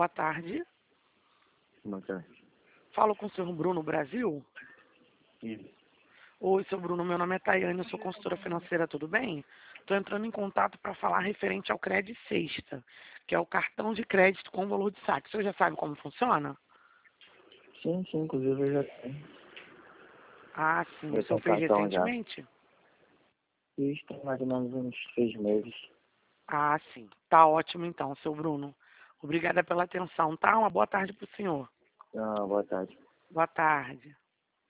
boa tarde. Boa tarde. Falo com o senhor Bruno Brasil? Isso. Oi, seu Bruno, meu nome é Tayane, eu sou consultora financeira, tudo bem? Estou entrando em contato para falar referente ao Credit Sexta, que é o cartão de crédito com valor de saque. O senhor já sabe como funciona? Sim, inclusive eu já tenho. Ah, sim. O Eu senhor tenho fez cartão já. recentemente? Isso tem mais ou menos uns 6 meses. Ah, sim. Tá ótimo então, seu Bruno. Obrigada pela atenção, tá? Uma boa tarde para o senhor. Ah, boa tarde. Boa tarde.